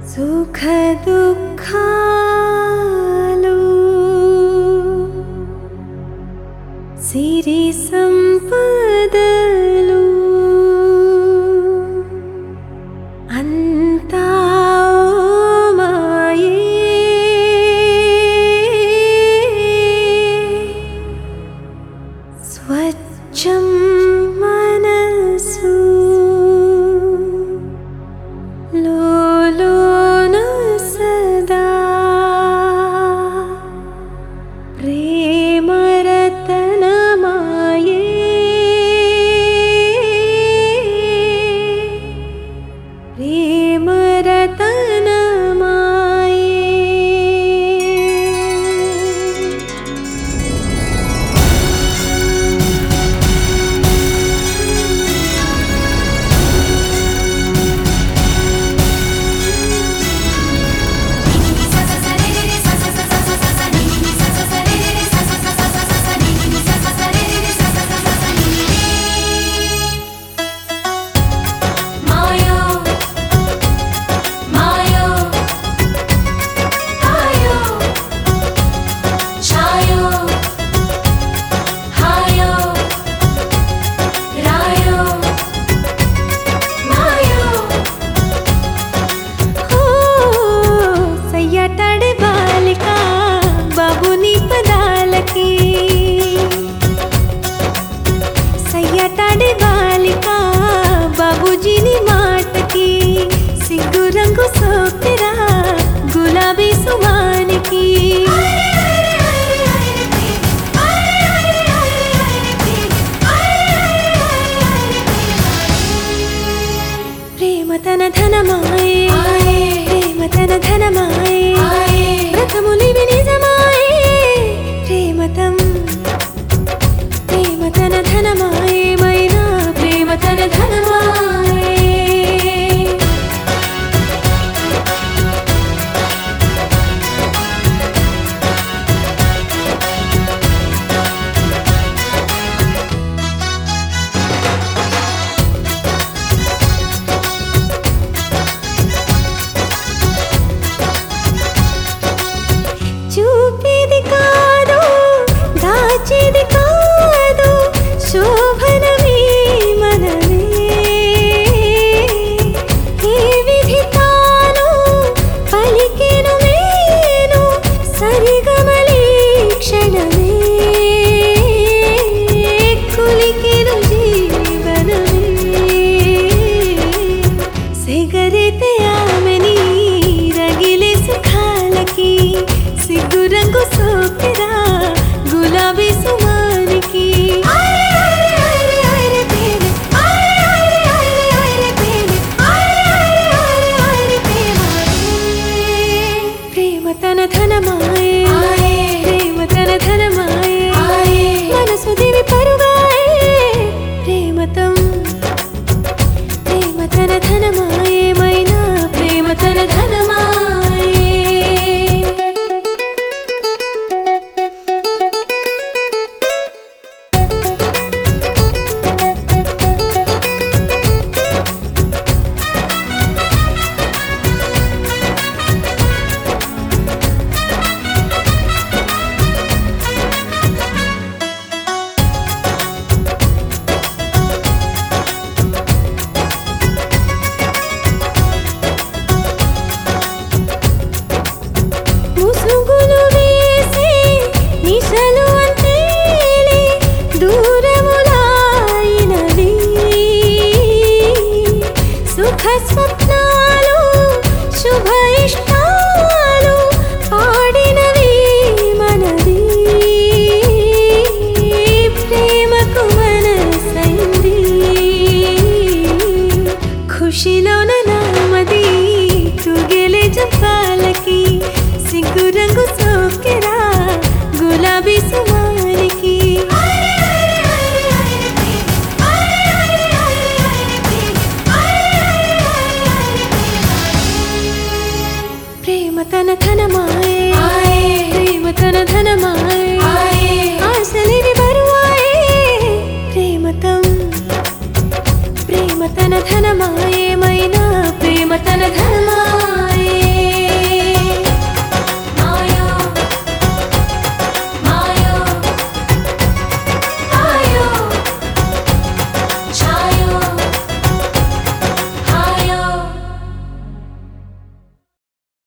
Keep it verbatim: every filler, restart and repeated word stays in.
సుఖ దుఃఖాలు సిరి సంపదలు అంతా మాయే స్వచ్ఛం మనసు లోలోన సదా ప్రేమ రతనమాయే ప్రేమ రతనమాయే సయ్యటాడే బాలిక బాబూజీని మాటకి సిగ్గు రంగు సోకిరా గులాబీ సుమానికి ప్రేమ తన ధనమాయే ప్రేమ తన ధనమాయే రథములివి నిజమాయే ప్రేమతం ప్రేమ తన ధనమాయే మైనా ప్రేమ తన ధనమాయే చూపేది కాదు దాచేది కాదు శోభనమే మనమే ఏ విధి తాను పలికెను మేను సరిగమలే క్షణమే కులికెను జీవనమే సిగరెతే ఆమెని రగిలే సుఖాలకి సిగ్గు రంగు సోకిరా గులాబీ సుమానికి ప్రేమ తన ధనమాయే ప్రేమ తన ధనమాయే మనసు దివి పరుగాయే ప్రేమతం ప్రేమ తన ధనమాయే మైనా ప్రేమ తన ధనమాయే ముసుగులు వేసి నిశలు అంతేలే దూరములాయినవి సుఖ స్వప్నాలు శుభ ఇష్టాలు పాడినవి మనది ప్రేమకు మనసైంది ఖుషిలోన నామది తుగెలే జంపాలకి సిగ్గు రంగు సోకిరా గులాబీ సుమానికి ప్రేమ తన ధనమాయే ప్రేమ తన ధనమాయే ఆశలివి బరువాయే ప్రేమతం ప్రేమ తన ధనమాయే మైనా ప్రేమ తన ధనమాయే